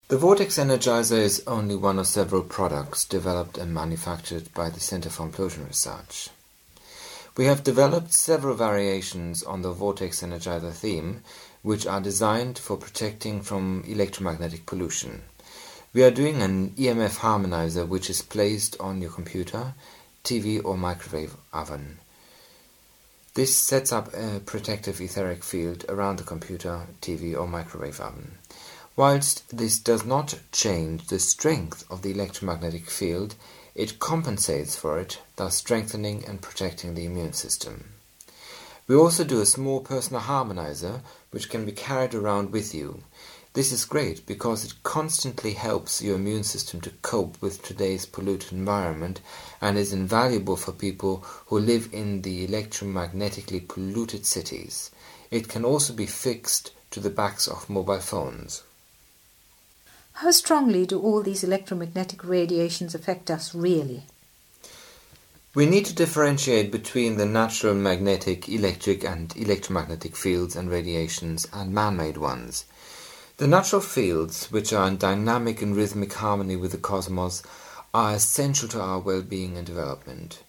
The Vortex Energizer is only one of several products developed and manufactured by the Center for Implosion Research. We have developed several variations on the Vortex Energizer theme, which are designed for protecting from electromagnetic pollution. We are doing an EMF harmonizer which is placed on your computer, TV or microwave oven. This sets up a protective etheric field around the computer, TV or microwave oven. Whilst this does not change the strength of the electromagnetic field, it compensates for it, thus strengthening and protecting the immune system. We also do a small personal harmonizer which can be carried around with you. This is great because it constantly helps your immune system to cope with today's polluted environment and is invaluable for people who live in the electromagnetically polluted cities. It can also be fixed to the backs of mobile phones. How strongly do all these electromagnetic radiations affect us really? We need to differentiate between the natural magnetic, electric and electromagnetic fields and radiations and man-made ones. The natural fields, which are in dynamic and rhythmic harmony with the cosmos, are essential to our well-being and development.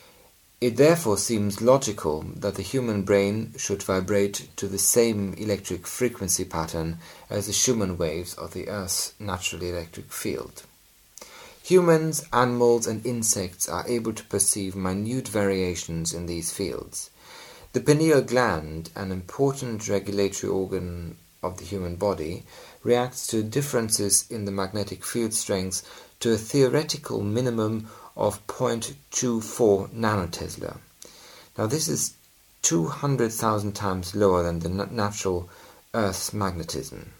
It therefore seems logical that the human brain should vibrate to the same electric frequency pattern as the Schumann waves of the Earth's natural electric field. Humans, animals and insects are able to perceive minute variations in these fields. The pineal gland, an important regulatory organ of the human body, reacts to differences in the magnetic field strengths to a theoretical minimum of 0.24 nanotesla. Now this is 200,000 times lower than the natural Earth's magnetism.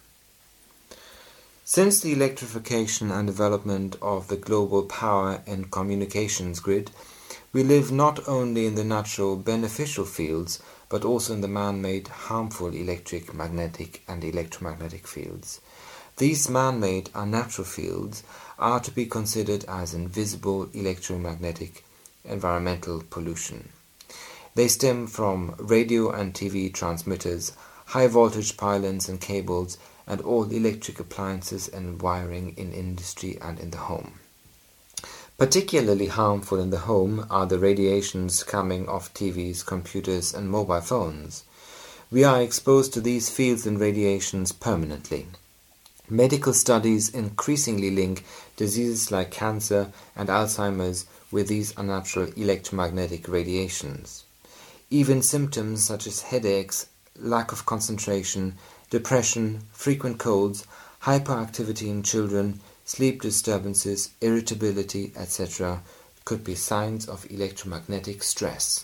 Since the electrification and development of the global power and communications grid, we live not only in the natural beneficial fields, but also in the man-made harmful electric, magnetic and electromagnetic fields. These man-made unnatural fields are to be considered as invisible electromagnetic environmental pollution. They stem from radio and TV transmitters, high-voltage pylons and cables, and all electric appliances and wiring in industry and in the home. Particularly harmful in the home are the radiations coming off TVs, computers and mobile phones. We are exposed to these fields and radiations permanently. Medical studies increasingly link diseases like cancer and Alzheimer's with these unnatural electromagnetic radiations. Even symptoms such as headaches, lack of concentration, depression, frequent colds, hyperactivity in children, sleep disturbances, irritability, etc. could be signs of electromagnetic stress.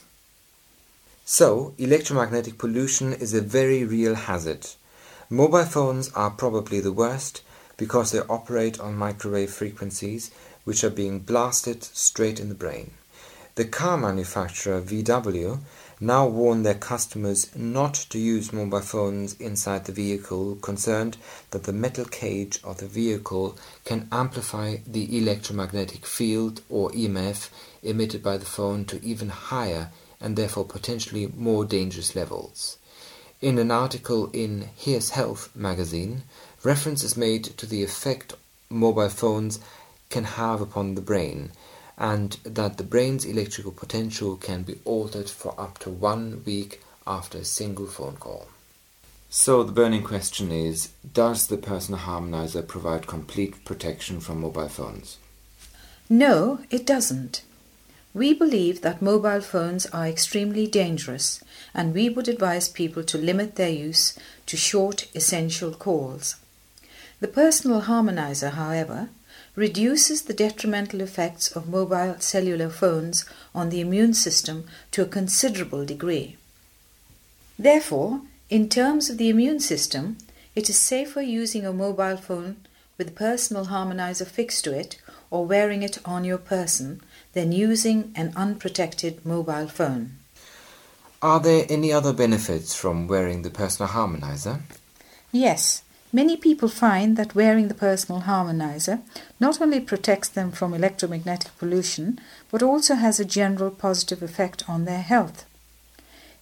So, electromagnetic pollution is a very real hazard. Mobile phones are probably the worst because they operate on microwave frequencies which are being blasted straight in the brain. The car manufacturer VW now warn their customers not to use mobile phones inside the vehicle, concerned that the metal cage of the vehicle can amplify the electromagnetic field or EMF emitted by the phone to even higher and therefore potentially more dangerous levels. In an article in Here's Health magazine, reference is made to the effect mobile phones can have upon the brain, and that the brain's electrical potential can be altered for up to 1 week after a single phone call. So the burning question is, does the personal harmonizer provide complete protection from mobile phones? No, it doesn't. We believe that mobile phones are extremely dangerous, and we would advise people to limit their use to short, essential calls. The personal harmonizer, however, reduces the detrimental effects of mobile cellular phones on the immune system to a considerable degree. Therefore, in terms of the immune system, it is safer using a mobile phone with a personal harmonizer fixed to it or wearing it on your person than using an unprotected mobile phone. Are there any other benefits from wearing the personal harmonizer? Yes. Many people find that wearing the personal harmonizer not only protects them from electromagnetic pollution, but also has a general positive effect on their health.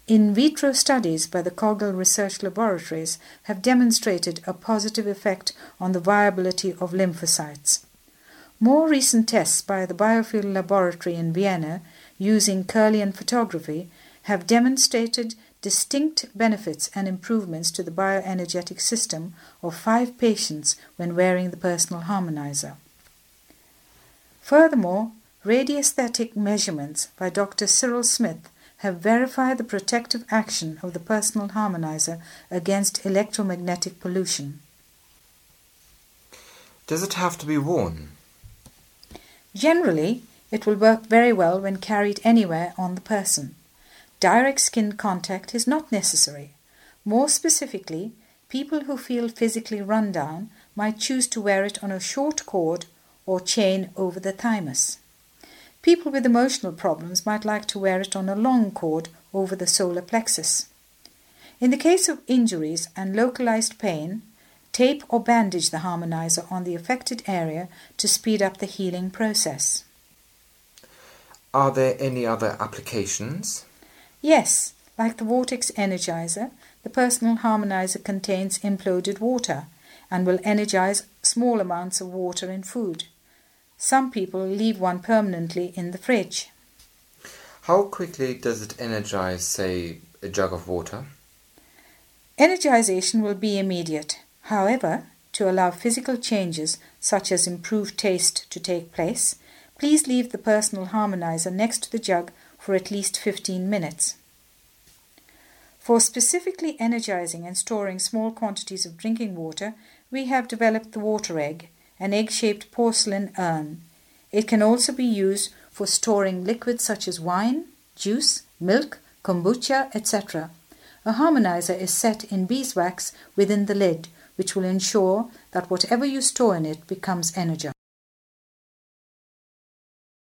In vitro studies by the Cogdell Research Laboratories have demonstrated a positive effect on the viability of lymphocytes. More recent tests by the Biofield Laboratory in Vienna using Kirlian photography have demonstrated distinct benefits and improvements to the bioenergetic system of 5 patients when wearing the personal harmonizer. Furthermore, radiesthetic measurements by Dr. Cyril Smith have verified the protective action of the personal harmonizer against electromagnetic pollution. Does it have to be worn? Generally, it will work very well when carried anywhere on the person. Direct skin contact is not necessary. More specifically, people who feel physically run down might choose to wear it on a short cord or chain over the thymus. People with emotional problems might like to wear it on a long cord over the solar plexus. In the case of injuries and localized pain, tape or bandage the harmonizer on the affected area to speed up the healing process. Are there any other applications? Yes, like the Vortex Energizer, the personal harmonizer contains imploded water and will energize small amounts of water in food. Some people leave one permanently in the fridge. How quickly does it energize, say, a jug of water? Energization will be immediate. However, to allow physical changes such as improved taste to take place, please leave the personal harmonizer next to the jug for at least 15 minutes. For specifically energizing and storing small quantities of drinking water, we have developed the water egg, an egg-shaped porcelain urn. It can also be used for storing liquids such as wine, juice, milk, kombucha, etc. A harmonizer is set in beeswax within the lid, which will ensure that whatever you store in it becomes energized.